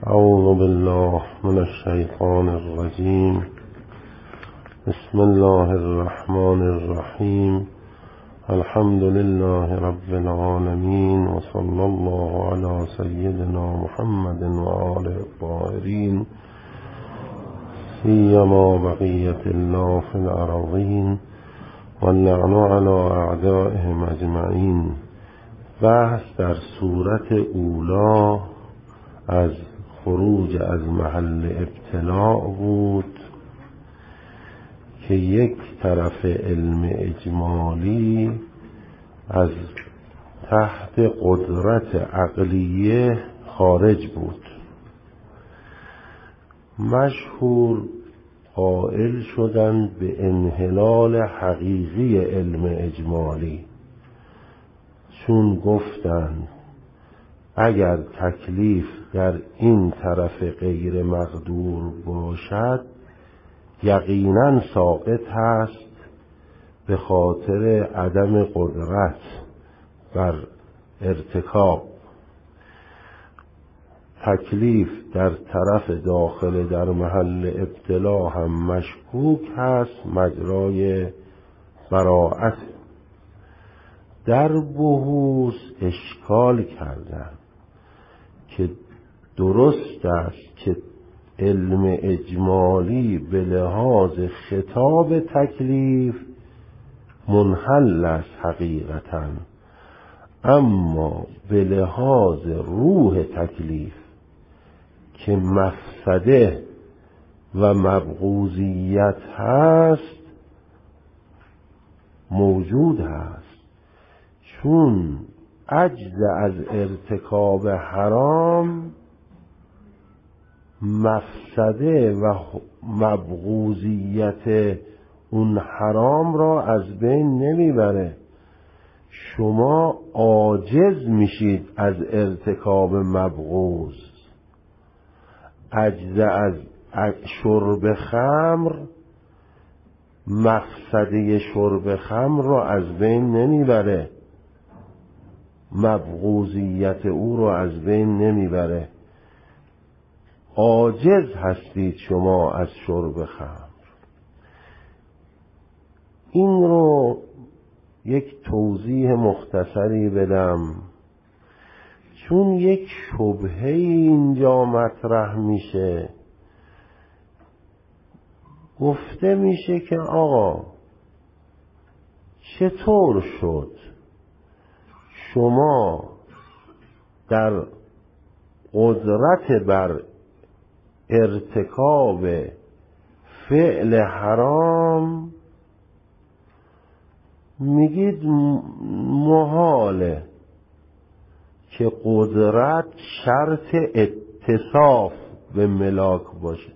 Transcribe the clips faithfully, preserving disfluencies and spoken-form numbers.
اعوذ بالله من الشیطان الرجیم. بسم الله الرحمن الرحیم. الحمد لله رب العالمین و صلی الله علی سیدنا محمد و آله الطاهرین سیما بقیة الله فی الارضین و اللعن علی اعدائهم اجمعین. بحث در صورت اولا از خروج از محل ابتلاع بود که یک طرف علم اجمالی از تحت قدرت عقلیه خارج بود. مشهور قائل شدند به انحلال حقیقی علم اجمالی، چون گفتند اگر تکلیف در این طرف غیر مقدور باشد یقیناً ساقط هست به خاطر عدم قدرت بر ارتکاب. تکلیف در طرف داخل در محل ابتلا هم مشکوک هست، مجرای براءت. در بحوث اشکال کردند که درست است که علم اجمالی به لحاظ خطاب تکلیف منحل است حقیقتاً، اما به لحاظ روح تکلیف که مفسده و مبغوضیت هست موجود هست، چون عجز از ارتکاب حرام مفسده و مبغوضیت اون حرام را از بین نمیبره. شما عاجز میشید از ارتکاب مبغوض. عجز از شرب خمر مفسده شرب خمر را از بین نمیبره، مبغوضیت او را از بین نمیبره. عاجز هستید شما از شرب خمر. این رو یک توضیح مختصری بدم، چون یک شبهه اینجا مطرح میشه. گفته میشه که آقا چطور شد شما در قدرت بر ارتکاب فعل حرام میگید محاله که قدرت شرط اتصاف به ملاک باشه؟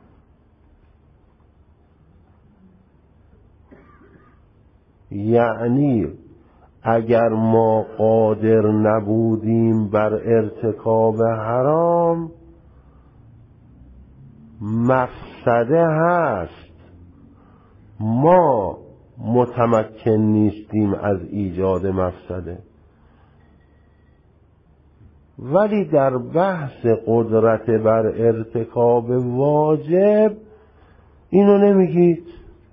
یعنی اگر ما قادر نبودیم بر ارتکاب حرام مفسده هست، ما متمکن نیستیم از ایجاد مفسده. ولی در بحث قدرت بر ارتکاب واجب اینو نمیگید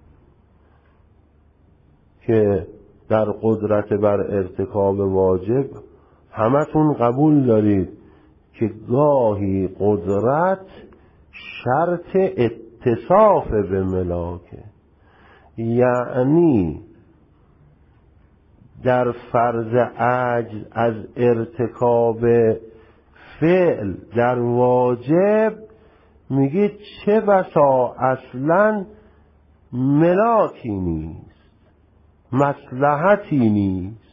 که در قدرت بر ارتکاب واجب همتون قبول دارید که گاهی قدرت شرط اتصاف به ملاکه. یعنی در فرض عجز از ارتکاب فعل در واجب میگید چه بسا اصلا ملاکی نیست، مصلحتی نیست.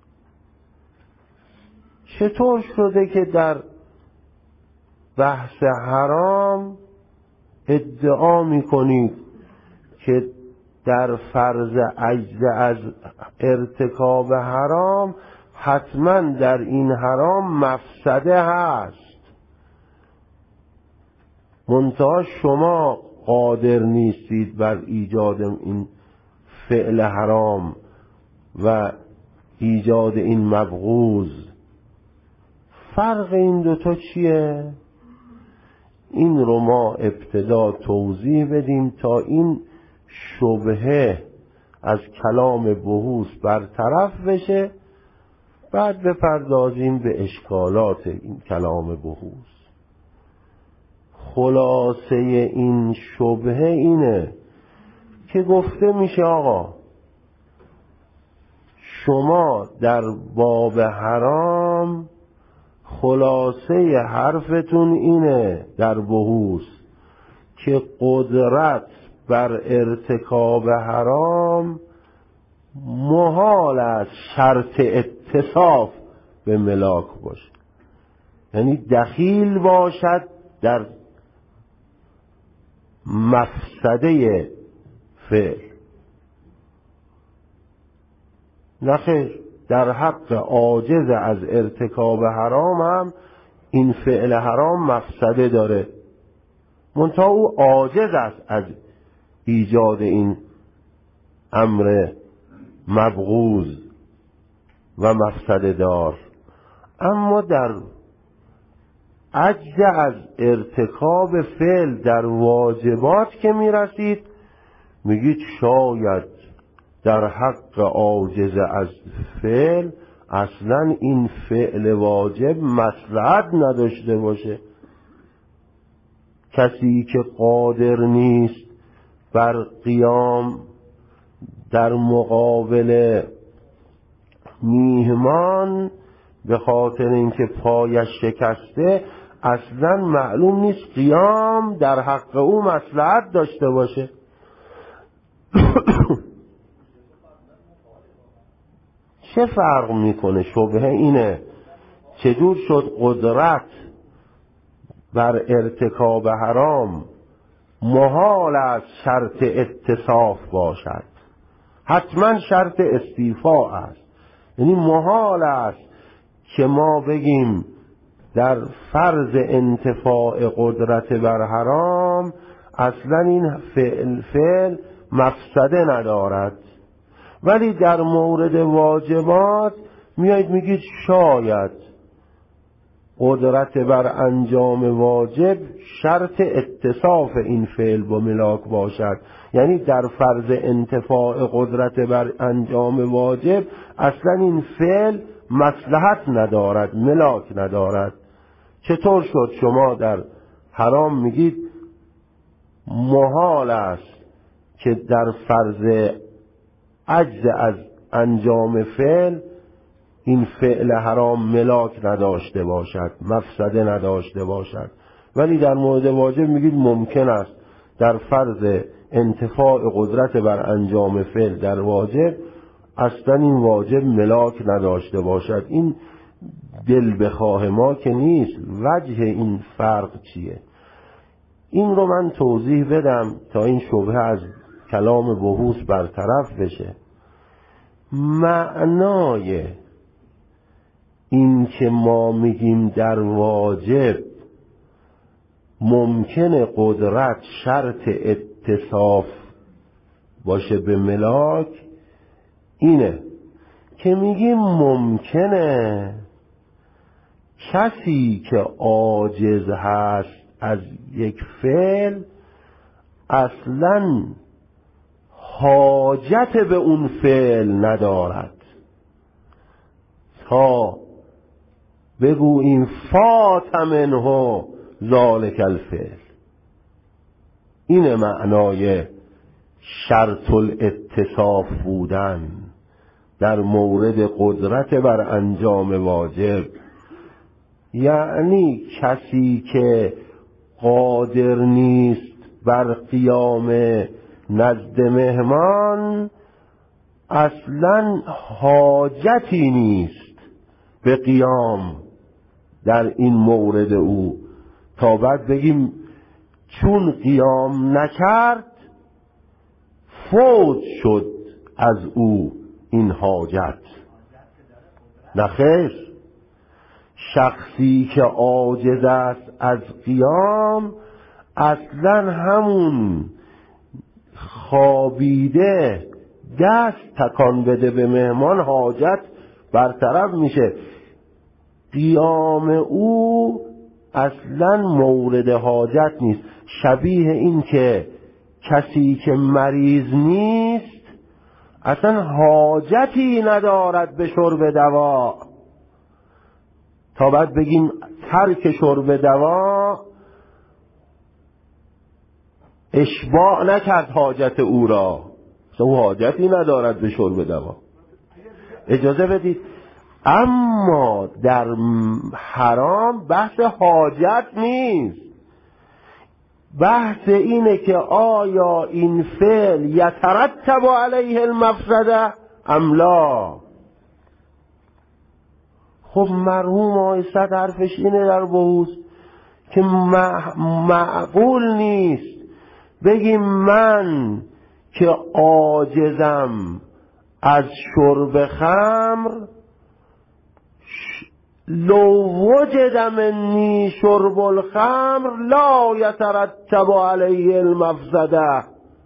چطور شده که در بحث حرام ادعا میکنید که در فرض عجز از ارتکاب حرام حتما در این حرام مفسده هست، منتها شما قادر نیستید بر ایجاد این فعل حرام و ایجاد این مبغوض؟ فرق این دوتا چیه؟ این رو ما ابتدا توضیح بدیم تا این شبهه از کلام بهوس برطرف بشه، بعد بپردازیم به اشکالات این کلام بهوس. خلاصه این شبهه اینه که گفته میشه آقا شما در باب حرام خلاصه حرفتون اینه در بهوس که قدرت بر ارتکاب حرام محال است شرط اتصاف به ملاک باشه، یعنی دخیل باشد در مفسده فعل. نخیر، در حق عاجز از ارتکاب حرام هم این فعل حرام مفسده داره، منتها او عاجز است از ایجاد این امر مبغوض و مفسده دار. اما در عجز از ارتکاب فعل در واجبات که میرسید میگید شاید در حق عاجز از فعل اصلا این فعل واجب مصلحت نداشته باشه. کسی که قادر نیست بر قیام در مقابل میهمان به خاطر اینکه پایش شکسته، اصلا معلوم نیست قیام در حق او مصلحت داشته باشه. چه فرق میکنه؟ شبهه اینه چجور شد قدرت بر ارتکاب حرام محال است شرط اتصاف باشد، حتما شرط استیفاء است. یعنی محال است که ما بگیم در فرض انتفاع قدرت بر حرام اصلا این فعل فعل مفسده ندارد، ولی در مورد واجبات میایید میگید شاید قدرت بر انجام واجب شرط اتصاف این فعل با ملاک باشد. یعنی در فرض انتفاع قدرت بر انجام واجب اصلا این فعل مصلحت ندارد، ملاک ندارد. چطور شد شما در حرام میگید محال است که در فرض عجز از انجام فعل این فعل حرام ملاک نداشته باشد، مفسده نداشته باشد، ولی در مورد واجب میگید ممکن است در فرض انتفاع قدرت بر انجام فعل در واجب اصلا این واجب ملاک نداشته باشد. این دل بخواه ما که نیست. وجه این فرق چیه؟ این رو من توضیح بدم تا این شبهه از کلام بهوس برطرف بشه. معنای این که ما میگیم در واجب ممکنه قدرت شرط اتصاف باشه به ملاک اینه که میگیم ممکنه کسی که عاجز هست از یک فعل اصلاً حاجت به اون فعل ندارد تا بگوییم فات منه ذالک الفعل. این معنای شرط الاتصاف بودن در مورد قدرت بر انجام واجب. یعنی کسی که قادر نیست بر قیام نزد مهمان اصلا حاجتی نیست به قیام در این مورد او، تا بعد بگیم چون قیام نکرد فوت شد از او این حاجت. نخیر، شخصی که عاجز است از قیام اصلا همون خوابیده دست تکان بده به مهمان حاجت برطرف میشه. قیام او اصلا مورد حاجت نیست. شبیه این که کسی که مریض نیست اصلا حاجتی ندارد به شرب دوا، تا بعد بگیم ترک شرب دوا اشباع نکرد حاجت او را، او حاجتی ندارد به شرب دوا. اجازه بدید. اما در حرام بحث حاجت نیست، بحث اینه که آیا این فعل یترتب علیه المفسده ام لا. خب مرحوم آقای صد حرفش اینه در بحوث که معقول نیست بگیم من که عاجزم از شرب خمر لو وجد منی شرب الخمر لا یترتب علیه المفسده.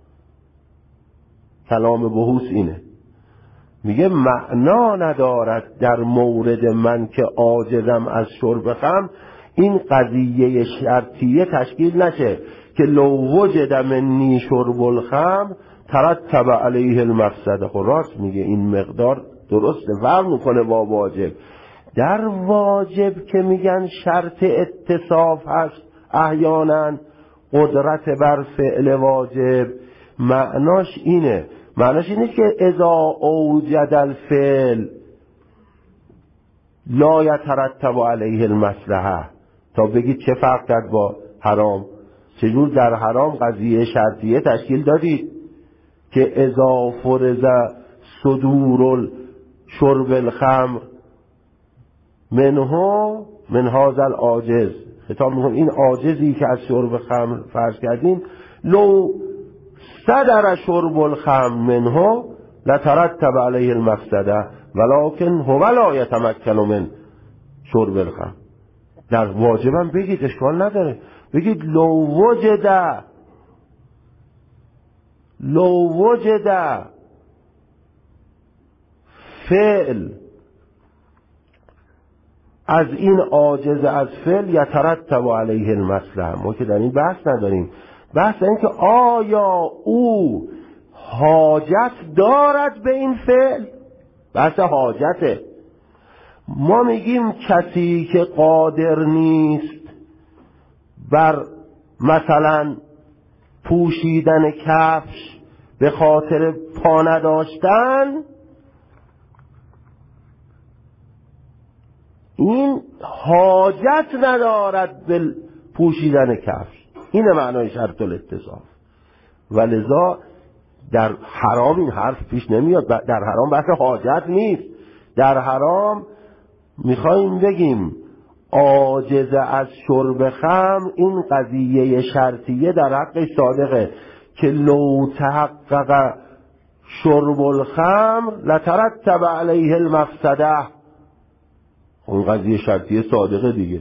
کلام بحوث اینه، میگه معنا ندارد در مورد من که عاجزم از شرب خمر این قضیه شرطیه تشکیل نشه که لو وجد منی شرب الخمر ترتب علیه المفسده. خب راست میگه، این مقدار درسته، فرق میکنه با واجب. در واجب که میگن شرط اتصاف هست احیانا قدرت بر فعل واجب، معناش اینه معناش اینه که اذا اوجد الفعل لا یترتب علیه المصلحه. تا بگید چه فرق کرد با حرام؟ چجور در حرام قضیه شرطیه تشکیل دادید که اذا فرض صدور شرب الخمر منه من هذا العاجز، خطاب میکنم این عاجزی که از شرب خمر فرض کردیم لو صدر شرب الخمر منه لترتب علیه المفسده ولکن هو لا یتمکن من شرب الخمر. در واجبم بگید، اشکال نداره، بگید لو وجد لو وجد فعل از این عاجز از فعل یترتب علیه المصلحه. ما که در این بحث نداریم، بحث این که آیا او حاجت دارد به این فعل، بحث حاجته. ما میگیم کسی که قادر نیست بر مثلا پوشیدن کفش به خاطر پا نداشتن، این حاجت ندارد به پوشیدن کفش. این معنای شرط الاتصاف. ولذا در حرام این حرف پیش نمیاد. در حرام بحث حاجت نیست. در حرام میخوایم بگیم عاجز از شرب خمر این قضیه شرطیه در حق صادقه که لو تحقق شرب الخمر لترتب علیه المفسده. اون قضیه شرطیه صادقه دیگه.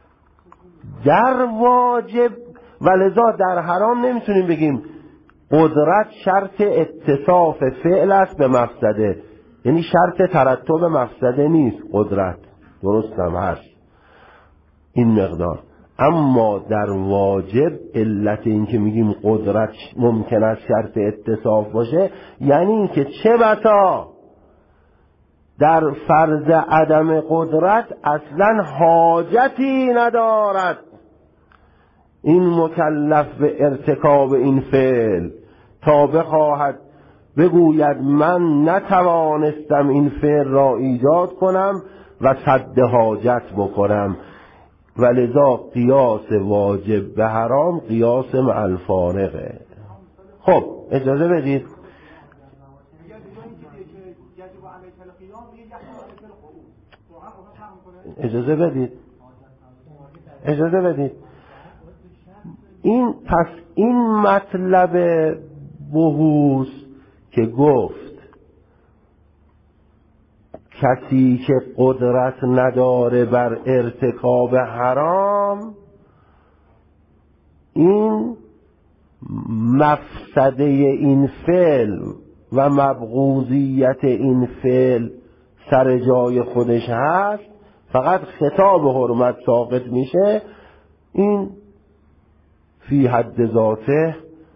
در واجب ولذا در حرام نمیتونیم بگیم قدرت شرط اتصاف فعل است به مفسده، یعنی شرط ترتب مفسده نیست قدرت، درست هم هست این مقدار. اما در واجب علت این که میگیم قدرت ممکن است شرط اتصاف باشه یعنی این که چه بسا در فرض عدم قدرت اصلا حاجتی ندارد این مکلف به ارتکاب این فعل تا بخواهد بگوید من نتوانستم این فعل را ایجاد کنم و سد حاجت بکنم. ولذا قیاس واجب به حرام قیاس مع الفارقه. خب اجازه بدید اجازه بدید اجازه بدید این پس این مطلب بحوث که گفت کسی که قدرت نداره بر ارتکاب حرام، این مفسده این فعل و مبغوضیت این فعل سر جای خودش هست، فقط خطاب حرمت ساقط میشه این فی حد ذاته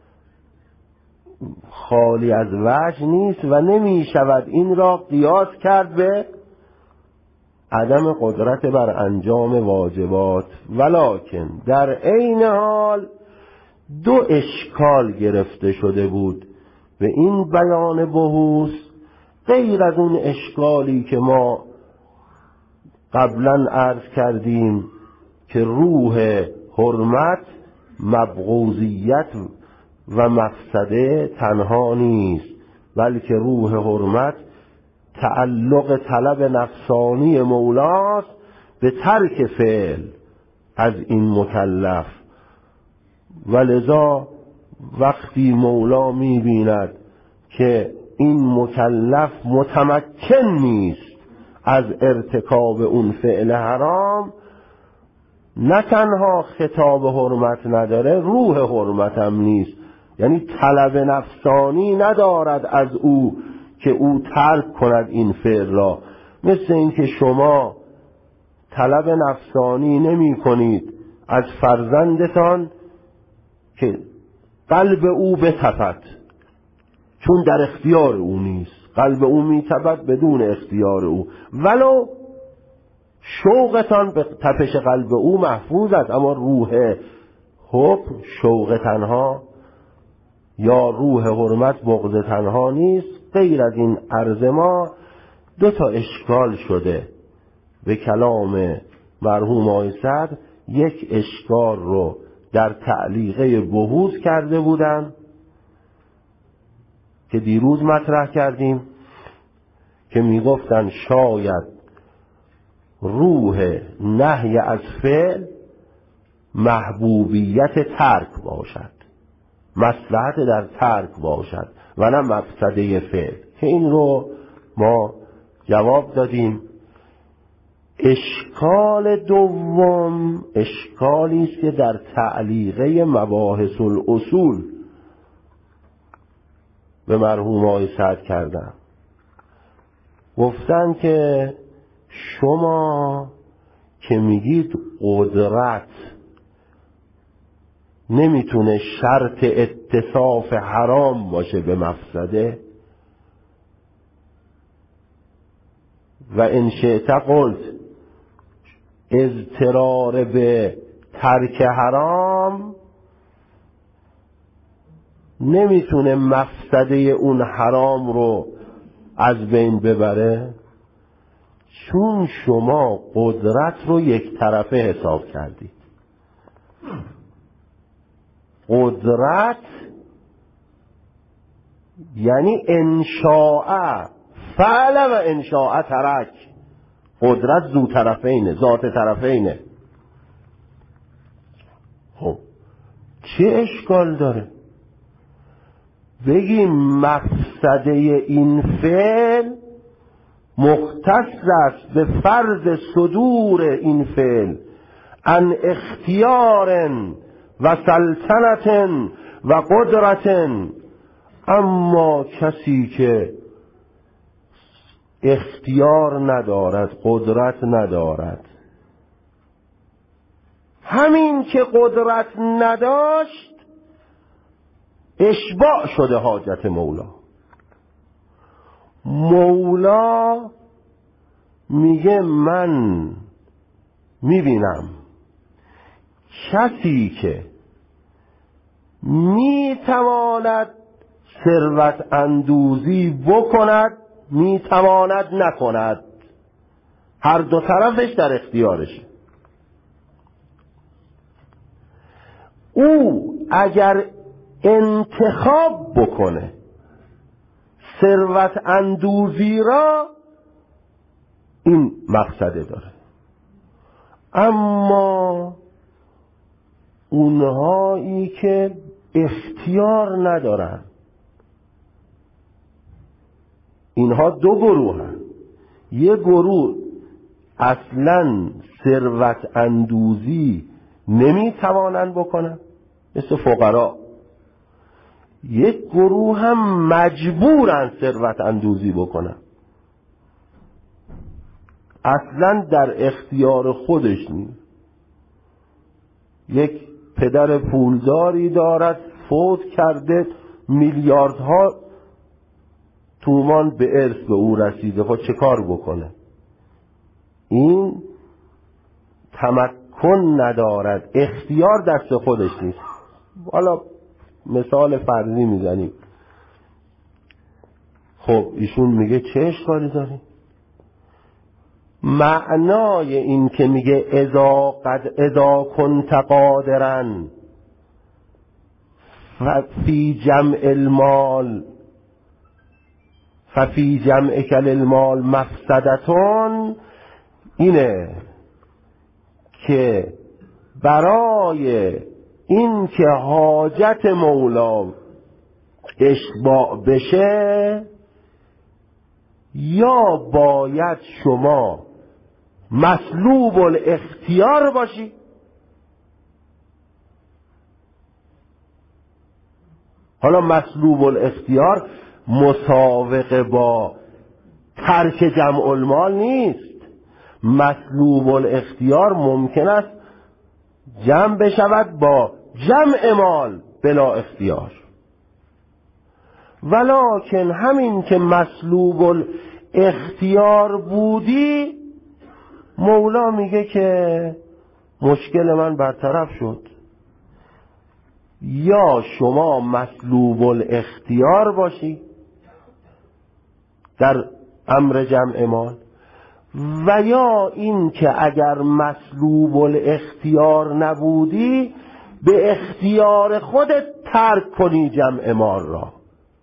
خالی از وجه نیست و نمی شود این را قیاس کرد به عدم قدرت بر انجام واجبات. ولکن در عین حال دو اشکال گرفته شده بود به این بیان بحوث، غیر از اون اشکالی که ما قبلا عرض کردیم که روح حرمت مبغوضیت و مفسده تنها نیست، بلکه روح حرمت تعلق طلب نفسانی مولاست به ترک فعل از این مکلف. ولذا وقتی مولا می‌بیند که این مکلف متمکن نیست از ارتکاب اون فعل حرام، نه تنها خطاب حرمت نداره، روح حرمت هم نیست، یعنی طلب نفسانی ندارد از او که او ترک کند این فعل را. مثل اینکه شما طلب نفسانی نمی کنید از فرزندتان که قلب او بتپد، چون در اختیار او نیست، قلب او می تپد بدون اختیار او، ولو شوقتان به تپش قلب او محفوظ است، اما روح حکم شوق تنها یا روح حرمت بغض تنها نیست. غیر از این عرض ما دو تا اشکال شده به کلام مرحوم آقای صدر. یک اشکال رو در تعلیقه بحوث کرده بودن که دیروز مطرح کردیم که میگفتن شاید روح نهی از فعل محبوبیت ترک باشد، مصلحت در ترک باشد و نه مفسده فعل، که این رو ما جواب دادیم. اشکال دوم اشکالی است که در تعلیقه مباحث الاصول به مرحوم آقای صدر کردن. گفتن که شما که میگید قدرت نمیتونه شرط اتصاف حرام باشه به مفسده، و ان شئت قلت اضطرار به ترک حرام نمیتونه مفسده اون حرام رو از بین ببره، چون شما قدرت رو یک طرفه حساب کردید. قدرت یعنی انشاء فعل و انشاء ترک. قدرت ذو طرفینه، ذات طرفینه. خب چه اشکال داره بگیم مفسده این فعل مختص است به فرض صدور این فعل عن اختیار و سلطنت و قدرت، اما کسی که اختیار ندارد، قدرت ندارد، همین که قدرت نداشت اشباع شده حاجت مولا. مولا میگه من میبینم کسی که میتواند ثروت اندوزی بکند میتواند نکند، هر دو طرفش در اختیارشه. او اگر انتخاب بکنه ثروت اندوزی را، این مقصده داره. اما اونهایی که اختیار ندارن، اینها دو گروه هن. یه گروه اصلا ثروت اندوزی نمیتوانن بکنن مثل فقرا، یک گروه هم مجبورن ثروت اندوزی بکنن، اصلا در اختیار خودش نیست. یک پدر پولداری دارد، فوت کرده، میلیاردها تومان به ارث به او رسیده، خب چه کار بکنه؟ این تمکن ندارد، اختیار دست خودش نیست. حالا مثال فرضی میزنیم. خب ایشون میگه چه اشکالی داری؟ معنای این که میگه اذا قد اذا کنت قادرا ففی جمع المال ففی جمع کل المال مفسدتون، اینه که برای این که حاجت مولا اشباع بشه یا باید شما مسلوب الاختیار باشی، حالا مسلوب الاختیار مساوقه با ترک جمع المال نیست. مسلوب الاختیار ممکن است جمع بشود با جمع مال بلا اختیار، ولکن همین که مسلوب الاختیار بودی، مولا میگه که مشکل من برطرف شد. یا شما مسلوب الاختیار باشی در امر جمع مال، و یا این که اگر مسلوب الاختیار نبودی به اختیار خودت ترک کنی جمع مال را.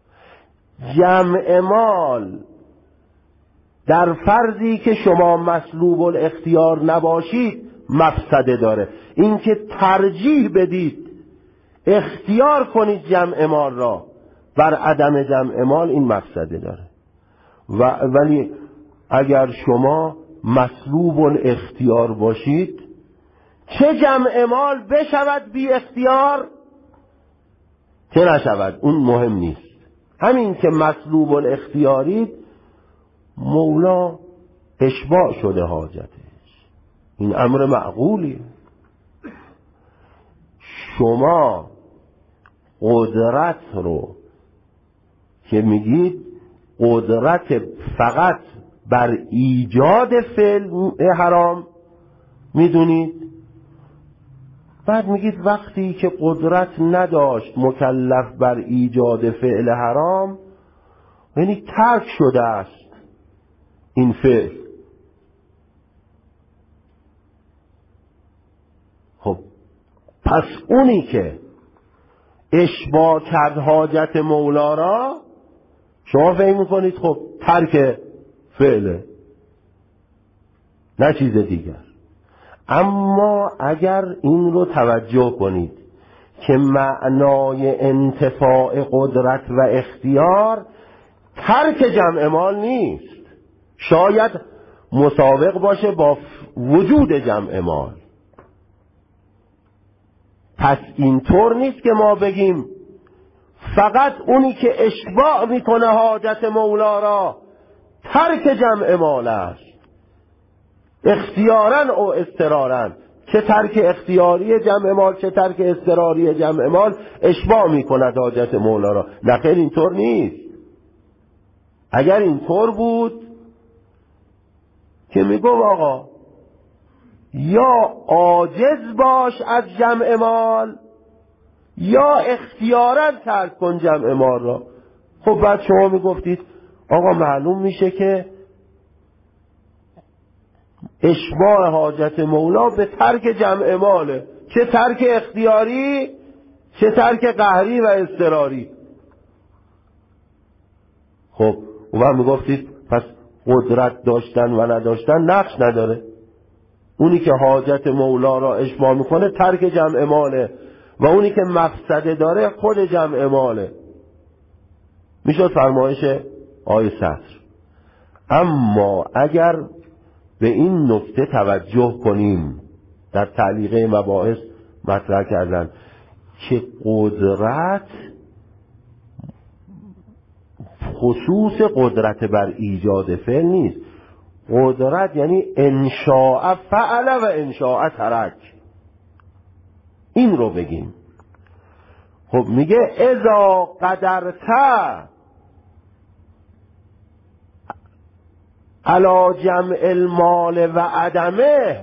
جمع مال در فرضی که شما مسلوب الاختیار نباشید مفسده داره. این که ترجیح بدید اختیار کنید جمع مال را بر عدم جمع مال، این مفسده داره. و ولی اگر شما مسلوب الاختیار باشید، چه جمع مال بشود بی اختیار چه نشود، اون مهم نیست. همین که مسلوب الاختیارید، مولا اشباع شده حاجتش، این امر معقولیه. شما قدرت رو که میگید قدرت فقط بر ایجاد فعل حرام میدونید، بعد میگید وقتی که قدرت نداشت مکلف بر ایجاد فعل حرام، یعنی ترک شده است این فعل. خب پس اونی که اشباع کرد حاجت مولا را، شما فهم میکنید خب ترک فعله، نه چیز دیگر. اما اگر این رو توجه کنید که معنای انتفاع قدرت و اختیار ترک جمع مال نیست، شاید مسابق باشه با وجود جمع مال. پس اینطور نیست که ما بگیم فقط اونی که اشباع میکنه حاجت مولا را ترک جمع مال است، اختیارا او اضطرارا، چه ترک اختیاری جمع مال چه ترک اضطراری جمع مال اشباع میکند حاجت مولا را. نه خیر، اینطور نیست. اگر اینطور بود که میگو آقا یا عاجز باش از جمع مال یا اختیارا ترک کن جمع مال را. خب بعد شما میگفتید آقا معلوم میشه که اشباع حاجت مولا به ترک جمع ماله، چه ترک اختیاری چه ترک قهری و اضطراری. خب و میگفتید پس قدرت داشتن و نداشتن نقش نداره، اونی که حاجت مولا را اشباع میکنه ترک جمع ماله و اونی که مفسده داره خود جمع ماله. میشد فرمایش آیه سطر. اما اگر به این نکته توجه کنیم، در تعلیقه مباحث مطرح کردن که قدرت خصوص قدرت بر ایجاد فعل نیست. قدرت یعنی انشاء فعل و انشاء ترک. این رو بگیم. خب میگه اذا قدرت علی جمع المال و عدمه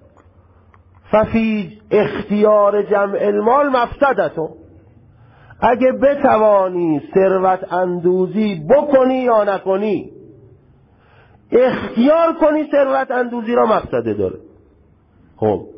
ففی اختیار جمع المال مفسدتون. اگه بتوانی ثروت اندوزی بکنی یا نکنی، اختیار کنی ثروت اندوزی را مفسده داره. خب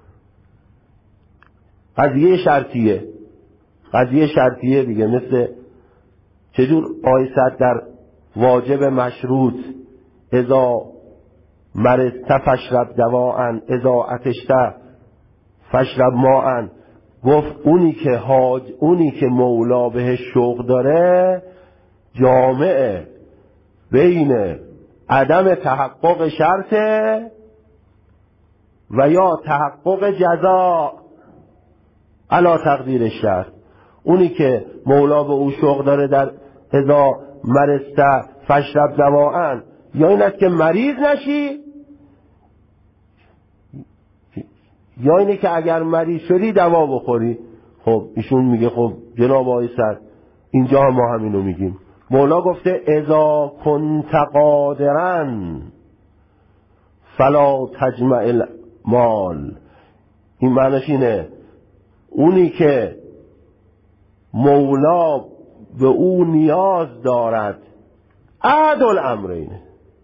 قضیه شرطیه، قضیه شرطیه دیگه، مثل چجور آیست در واجب مشروط اذا مرضت فشرب دواء اذا عطشت فشرب ماء، گفت اونی که حاج اونی که مولا بهش شوق داره جامعه بین عدم تحقق شرطه و یا تحقق جزا علا تقدیر شرط. اونی که مولا به او شوق داره در اذا مرضت فشرب دواء، یا این است که مریض نشی، یا اینه که اگر مریض شدی دوا بخوری. خب ایشون میگه خب جناب آقای سر اینجا هم ما همینو میگیم. مولا گفته اذا کنت قادرا فلا تجمع المال. این معنیش اینه اونی که مولا به او نیاز دارد عدل امرینه،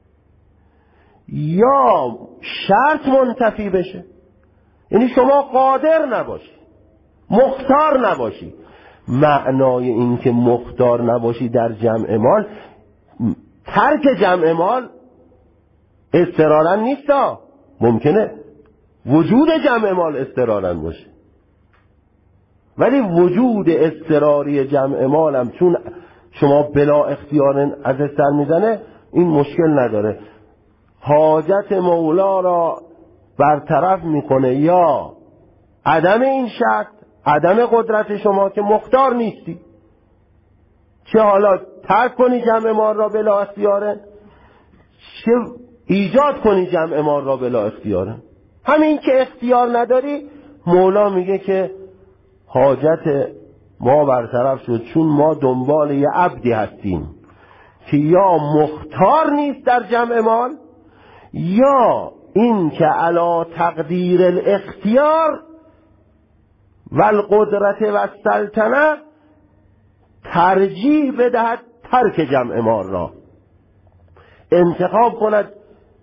یا شرط منتفی بشه، یعنی شما قادر نباشی، مختار نباشی. معنای این که مختار نباشی در جمع مال، ترک جمع مال اضطرارا نیست، ممکنه وجود جمع مال اضطرارا باشه، ولی وجود اضطراری جمع مال هم چون شما بلا اختیار ازش سر میزنه این مشکل نداره، حاجت مولا را برطرف میکنه، یا عدم این شرط، عدم قدرت شما که مختار نیستی، چه حالا ترک کنی جمع مال را بلا اختیاره، چه ایجاد کنی جمع مال را بلا اختیاره. همین که اختیار نداری مولا میگه که حاجت ما برطرف شد، چون ما دنبال یه عبدی هستیم که یا مختار نیست در جمع مال، یا این که علا تقدیر الاختیار و القدرت و السلطنه ترجیح بدهد ترک جمع مال را، انتخاب کند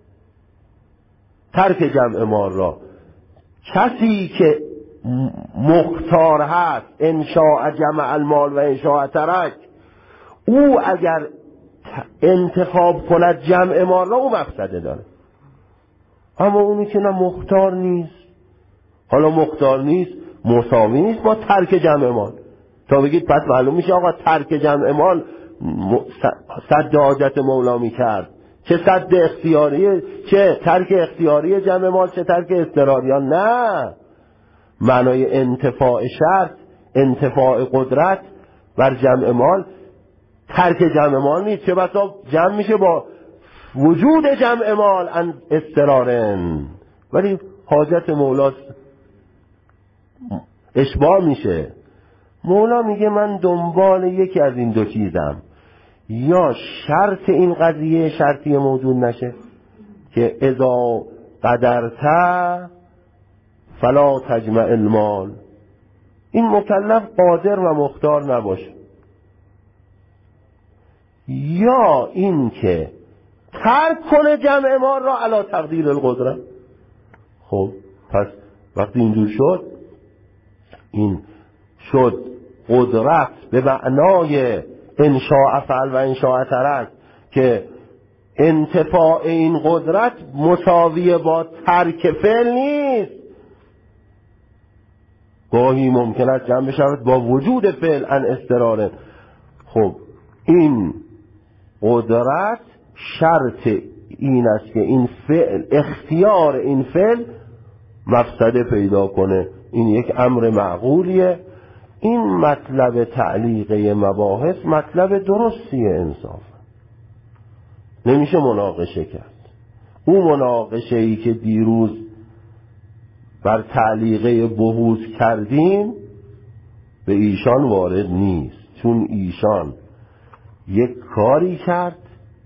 ترک جمع مال را. کسی که مختار هست انشاء جمع المال و انشاء ترک، او اگر انتخاب کند جمع مال را او مفسده داره. اما اونی که نه مختار نیست، حالا مختار نیست مساوی نیست با ترک جمع مال. تا بگید پس معلوم میشه آقا ترک جمع مال صد حاجت مولا میکرد، چه صد اختیاری، چه ترک اختیاری جمع مال، چه ترک اضطراری. نه، معنای انتفاع شرط، انتفاع قدرت بر جمع مال ترک جمع مال نیست، چه بسا جمع میشه با وجود جمع مال ان اضطرارن، ولی حاجت مولا اشباع میشه. مولا میگه من دنبال یکی از این دو چیزم، یا شرط این قضیه شرطی موجود نشه که اذا قدرت فلا تجمع المال، این مکلف قادر و مختار نباشه، یا این که ترک کنه جمع مال را علا تقدیر القدرت. خب پس وقتی اینجور شد، این شد قدرت به معنای انشاء فعل و انشاء ترک، که انتفاع این قدرت مساوی با ترک فعل نیست، گاهی ممکن است جمع بشود با وجود فعل ان اضطراره. خب این قدرت شرط این است که این فعل، اختیار این فعل مفسده پیدا کنه. این یک امر معقولیه. این مطلب تعلیقه مباحث مطلب درستیه، انصاف نمیشه مناقشه کرد. اون مناقشه ای که دیروز بر تعلیقه بهوت کردیم به ایشان وارد نیست، چون ایشان یک کاری کرد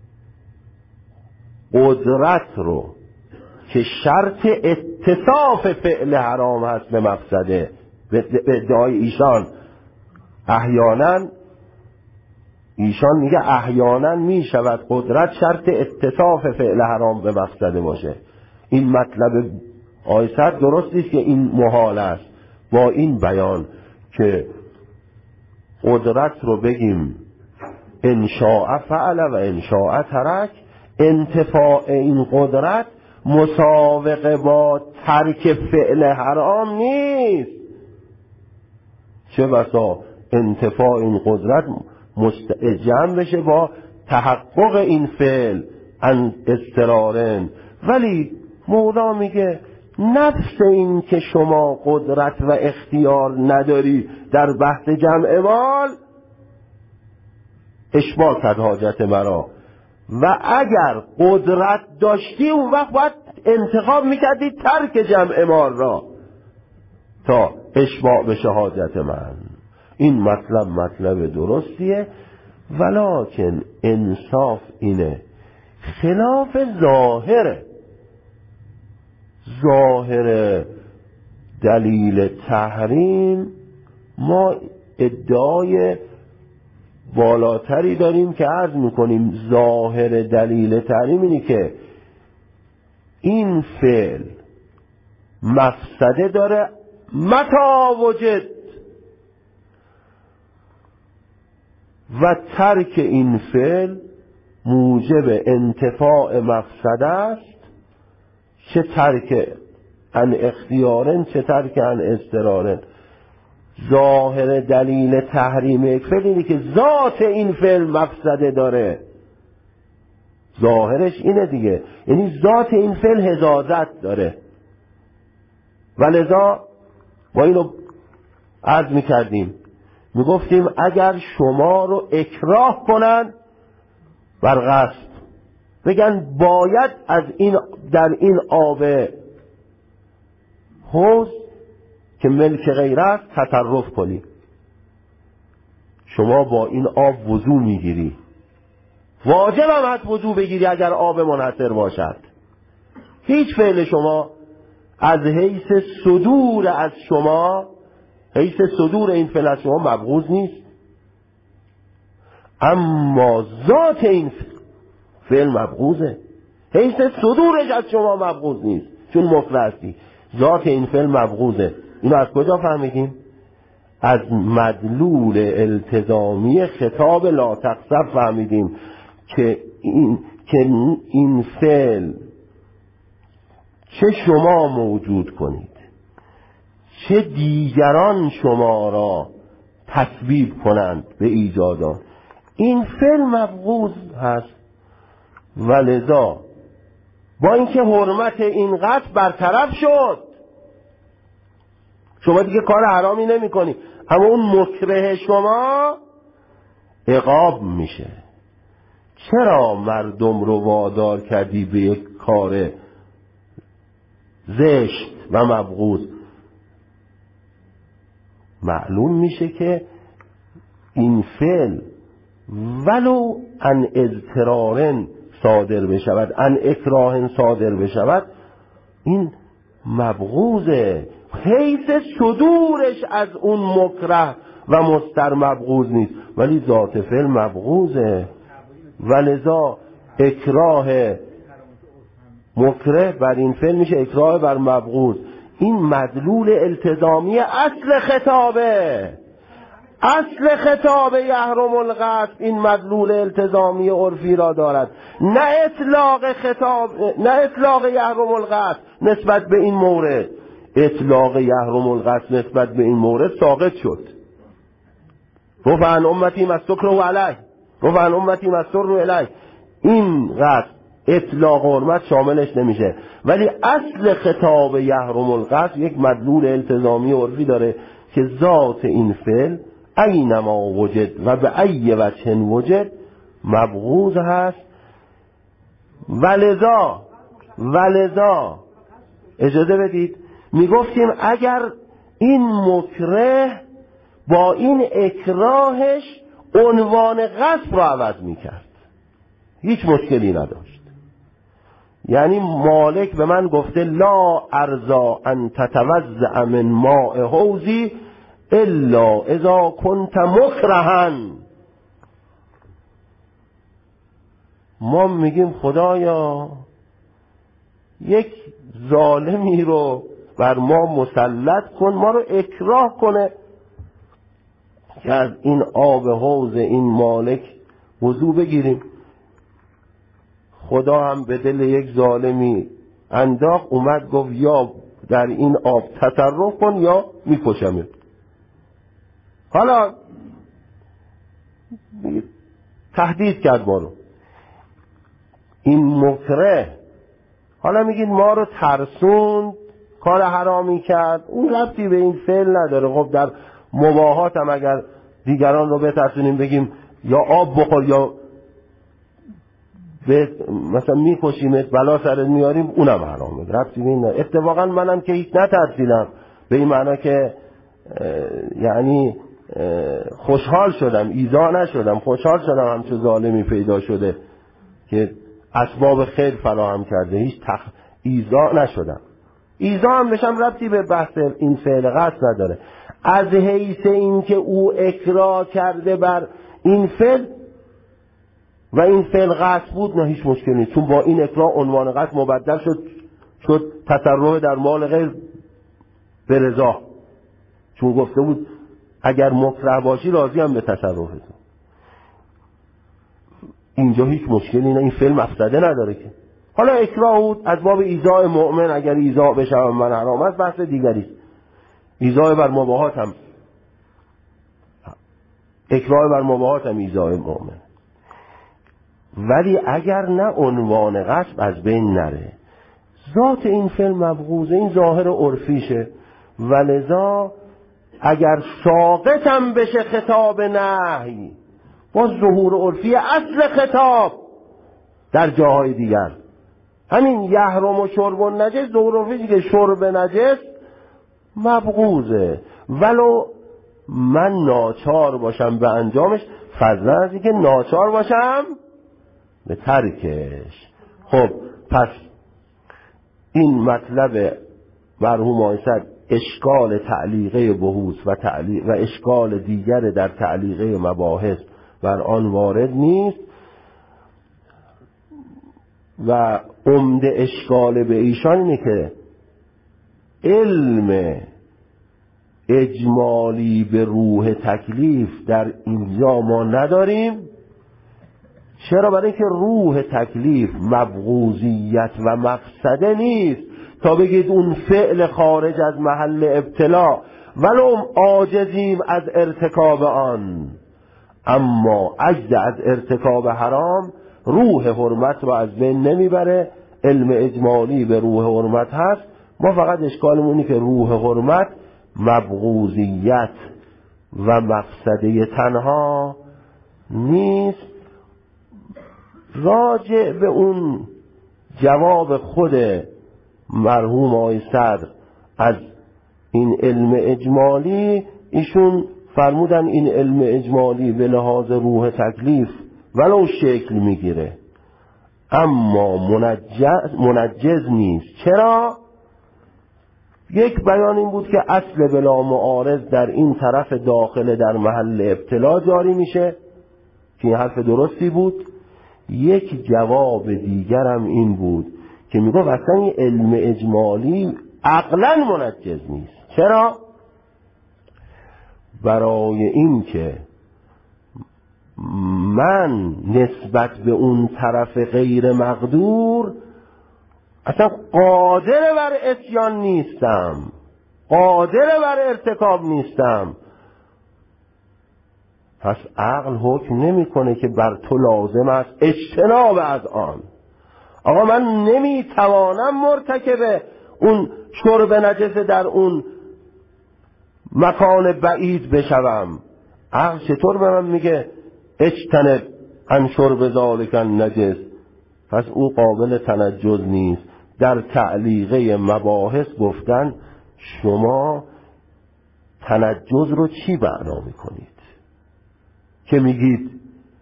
قدرت رو که شرط اتصاف فعل حرام هست به مفسده، به ادعای ایشان احیانا ایشان میگه احیانا میشود قدرت شرط اتصاف فعل حرام به مفسده باشه. این مطلب آیت درست نیست که این محال است با این بیان که قدرت رو بگیم انشاء فعل و انشاء ترک، انتفاع این قدرت مساوقه با ترک فعل حرام نیست. چه بسا انتفاع این قدرت جمع بشه با تحقق این فعل ان اضطرارن، ولی مولا میگه نفس این که شما قدرت و اختیار نداری در بحث جمع مال اشباع کرد حاجت مرا، و اگر قدرت داشتی اون وقت باید انتخاب میکردی ترک جمع مال را تا اشباع بشه حاجت من. این مطلب مطلب درستیه، ولکن انصاف اینه خلاف ظاهره. ظاهر دلیل تحریم ما ادعای بالاتری داریم که عرض میکنیم ظاهر دلیل تحریم اینه که این فعل مفسده داره متا وجد و ترک این فعل موجب انتفاع مفسده است، چه ترک ان اختیارن چه ترک ان اضطرارن. ظاهر دلیل تحریم یک فعل اینه که ذات این فعل مفسده داره، ظاهرش اینه دیگه، یعنی ذات این فعل حجازت داره. ولذا با اینو عرض میکردیم میگفتیم اگر شما رو اکراه کنن بر غصب، بگن باید از این در این آب حوض که ملک غیر است تصرف کنی، شما با این آب وضو میگیری، واجب هم هست وضو بگیری اگر آب منحصر باشد. هیچ فعل شما از حیث صدور از شما حیث صدور این فعل از شما مبغوض نیست، اما ذات این فعل مبغوضه. حیث صدورش از شما مبغوض نیست چون مکره هستی، ذات این فعل مبغوضه. اینو از کجا فهمیدیم؟ از مدلول التزامی خطاب لا تقصب فهمیدیم که این که این فعل چه شما موجود کنید چه دیگران شما را تسبیب کنند به ایجاد آن، این فعل مبغوض هست. ولذا با اینکه حرمت این قتل برطرف شد، شما دیگه کار حرامی نمی کنی، اما اون مکره شما عقاب میشه. چرا مردم رو وادار کردی به یک کار زشت و مبغوض؟ معلوم میشه که این فعل ولو ان اضطرارن صادر بشود، ان اکراهن صادر بشود، این مبغوضه، حیث صدورش از اون مکره و مستر مبغوض نیست، ولی ذات فعل مبغوضه. ولذا اکراه مکره بر این فعل میشه اکراه بر مبغوض. این مدلول التزامی اصل خطابه، اصل خطاب یحرم القتل این مدلول التزامی عرفی را دارد، نه اطلاق خطاب، نه اطلاق یحرم القتل نسبت به این مورد. اطلاق یحرم القتل نسبت به این مورد ساقط شد. رفع عن امتی ما استکرهوا علیه، رفع عن امتی ما اضطروا الیه، این قتل اطلاق حرمت شاملش نمیشه. ولی اصل خطاب یحرم القتل یک مدلول التزامی عرفی داره که ذات این فعل اینما وجد و به ای وجه وجد مبغوض هست. ولذا ولذا اجازه بدید میگفتیم اگر این مکره با این اکراهش عنوان غصب را عوض میکرد هیچ مشکلی نداشت. یعنی مالک به من گفته لا ارضا ان تتوضع من ماء حوضی الا اذا کنت مکرها. ما میگیم خدایا یک ظالمی رو بر ما مسلط کن، ما رو اکراه کنه که از این آب حوض این مالک وضو بگیریم. خدا هم به دل یک ظالمی انداخت، اومد گفت یا در این آب تصرف کن یا میکشمت. حالا تهدید کرد ما رو این مکره. حالا میگید ما رو ترسوند، کار حرامی کرد، اون ربطی به این فعل نداره. خب در مباحات هم اگر دیگران رو بترسونیم بگیم یا آب بخور یا به مثلا میکشیمت بلا سرت میاریم، اونم حرامه، ربطی به این نداره. اتفاقا منم که هیچ نترسیدم به این معنا که یعنی خوشحال شدم، ایذا نشدم، خوشحال شدم همچه ظالمی پیدا شده که اسباب خیر فراهم کرده، هیچ تخ... ایذا نشدم. ایذا هم بشم ربطی به بحث این فعل قصد نداره. از حیث این که او اکراه کرده بر این فعل و این فعل قصد بود، نه هیچ مشکلی نیست، چون با این اکراه عنوان قصد مبدل شد شد تصرف در مال غیر به رضا، چون گفته بود اگر مکره باشی راضی هم به تصرفت. اینجا هیچ مشکلی نه، این فعل مفسده نداره که. حالا اکراه بود از باب ایذاء مؤمن، اگر ایذاء بشه من حرام است، بحث دیگری است. ایذاء بر مباحات هم اکراه بر مباحات هم ایذاء مؤمن. ولی اگر نه عنوان غصب از بین نره، ذات این فعل مبغوضه، این ظاهر عرفیشه، ولذا اگر ساقطم بشه خطاب نهی با ظهور عرفی اصل خطاب در جاهای دیگر، همین یحرم و شرب و نجس ظهور عرفی دیگه، شرب نجس مبغوضه، ولو من ناچار باشم به انجامش، فضلا از اینکه ناچار باشم به ترکش. خب پس این مطلب مرحوم آقای صدر اشکال تعلیقه بحوث و, تعلیق و اشکال دیگر در تعلیقه مباحث بر آن وارد نیست و عمده اشکال به ایشان اینه که علم اجمالی به روح تکلیف در اینجا ما نداریم. چرا؟ برای اینکه روح تکلیف مبغوضیت و مفسده نیست تا بگید اون فعل خارج از محل ابتلا ولو عاجزیم از ارتکاب آن، اما عجز از ارتکاب حرام روح حرمت رو از بین نمیبره. علم اجمالی به روح حرمت هست، ما فقط اشکالمونی که روح حرمت مبغوضیت و مفسده تنها نیست. راجع به اون جواب خود مرحوم آقای صدر از این علم اجمالی، ایشون فرمودن این علم اجمالی به لحاظ روح تکلیف ولو شکل میگیره اما منجز, منجز نیست. چرا؟ یک بیان این بود که اصل بلا معارض در این طرف داخل در محل ابتلا جاری میشه که این حرف درستی بود. یک جواب دیگرم این بود که میگه اصلا این علم اجمالی عقلا منجز نیست. چرا؟ برای این که من نسبت به اون طرف غیر مقدور اصلا قادر بر اتیان نیستم، قادر بر ارتکاب نیستم، پس عقل حکم نمیکنه که بر تو لازم است اجتناب از آن. آقا من نمیتوانم مرتکب اون شرب نجس در اون مکان بعید بشوم، عقل چطور به من میگه اجتنب عن شرب ذالک النجس؟ پس او قابل تنجز نیست. در تعلیقه مباحث گفتن شما تنجز رو چی معنا میکنید که میگید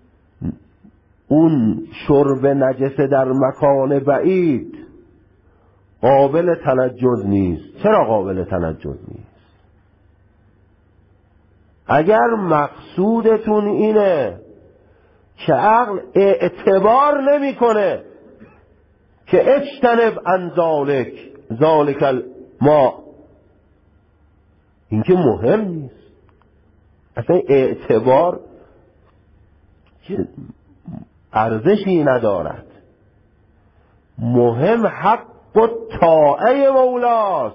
اون شرب نجسه در مکان بعید قابل تنجز نیست؟ چرا قابل تنجز نیست؟ اگر مقصودتون اینه که عقل اعتبار نمیکنه که اجتنب عن ذالک ذالک الماء، این که مهم نیست، اصلا اعتبار ارزشی ندارد. مهم حق و طاعه مولاست.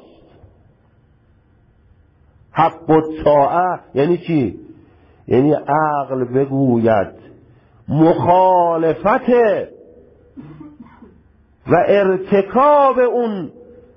حق و طاعه یعنی چی؟ یعنی عقل بگوید مخالفت و ارتکاب اون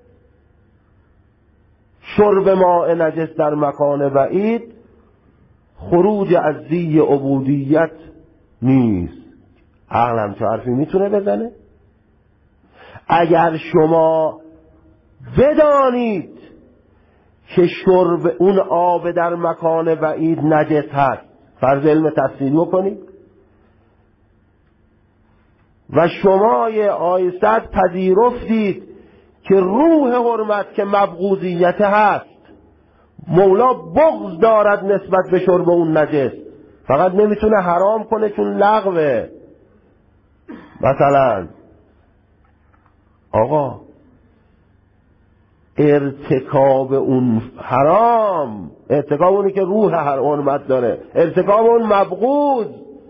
شرب ماء نجس در مکان بعید خروج از زی عبودیت نیست. عقل هم چه حرفی میتونه بزنه؟ اگر شما بدانید که شرب اون آب در مکان بعید نجس هست، فرض علم تفصیل بکنید و شما یه آیست پذیرفتید که روح حرمت که مبغوضیت هست، مولا بغض دارد نسبت به شرب اون نجس، فقط نمیتونه حرام کنه چون لغوه. مثلا آقا ارتکاب اون حرام، ارتکاب اونی که روح حرمت داره، ارتکاب اون مبغوض،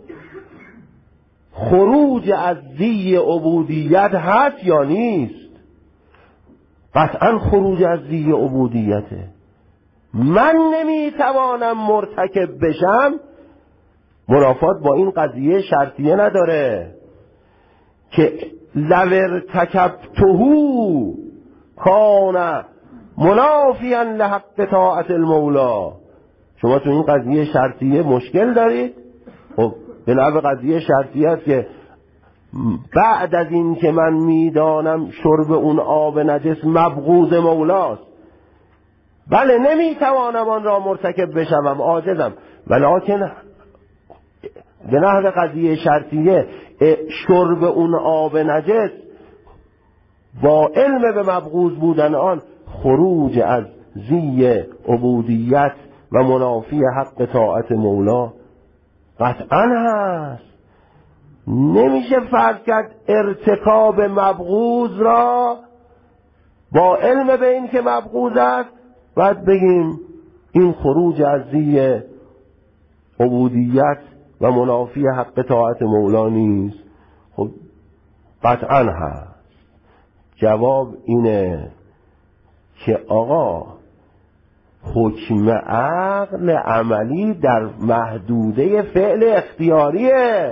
خروج از زی عبودیت هست یا نیست؟ قطعا خروج از زی عبودیته. من نمیتوانم مرتکب بشم منافات با این قضیه شرطیه نداره که لو ارتکبتهو کان منافیا لحق طاعت المولا. شما تو این قضیه شرطیه مشکل دارید؟ خب به نوع قضیه شرطیه است که بعد از این که من میدانم شرب اون آب نجس مبغوض مولاست، بله نمیتوانم آن را مرتکب بشوم، عاجزم، ولکن به نحو قضیه شرطیه شرب اون آب نجس با علم به مبغوض بودن آن خروج از زی عبودیت و منافی حق طاعت مولا قطعا هست. نمیشه فرض کرد ارتکاب مبغوض را با علم به این که مبغوض است بعد بگیم این خروج از زی عبودیت و منافی حق طاعت مولا نیست. خب قطعا هست. جواب اینه که آقا حکم عقل عملی در محدوده فعل اختیاریه.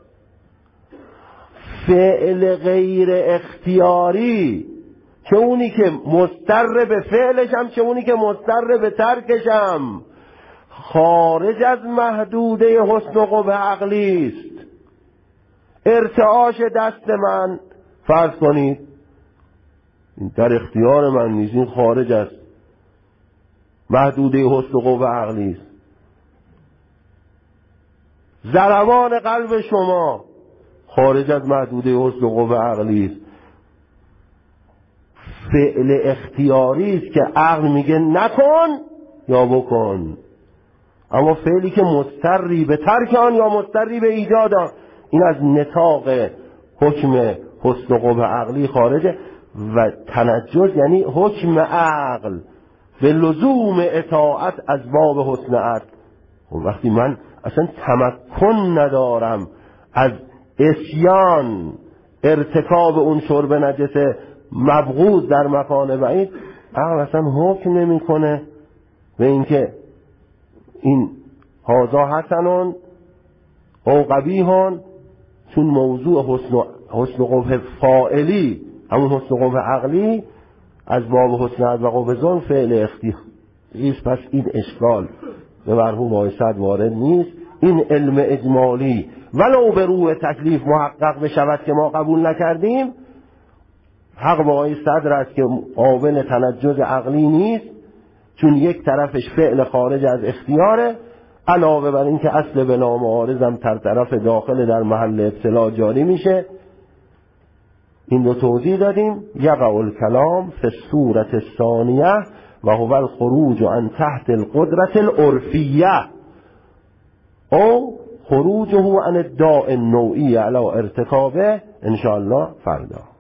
فعل غیر اختیاری، چه اونی که مضطر به فعلشم چه اونی که مضطر به ترکشم، خارج از محدوده حسن و قبح عقلی است. ارتعاش دست من فرض کنید این در اختیار من نیست، این خارج از محدوده حسن و قبح عقلی است. ضربان قلب شما خارج از محدوده حسن و قبح عقلی است. فعل اختیاری است که عقل میگه نکن یا بکن، اما فعلی که مضطری به ترک آن یا مضطری به ایجاد آن، این از نطاق حکم حسن و قبح عقلی خارجه. و تنجز یعنی حکم عقل به لزوم اطاعت از باب حسن عقل. وقتی من اصلا تمکن ندارم از اسیان ارتکاب اون شرب نجس مبغوض در مکان بعید، عقل اصلا حکم نمی کنه به اینکه این هازا حسنون او قبیحون، چون موضوع حسن و حسن و قبح فاعلی همون حسن و قبح عقلی از باب حسن عقل و قبح ظن فعل اختیاری، پس این اشکال به مرحوم آقای صد وارد نیست. این علم اجمالی ولو به روح تکلیف محقق بشود که ما قبول نکردیم، حق با آقای صدر است که قابل تنجز عقلی نیست، چون یک طرفش فعل خارج از اختیاره، علاوه بر این که اصل بلا معارض هم تر طرف داخل در محل ابتلا جاری میشه. این رو توضیح دادیم. یقع الکلام فی الصورة الثانیه و هو الخروج عن تحت القدرة العرفیه او خروجه عن الداء النوعی علی ارتکابه ان شاء الله فردا.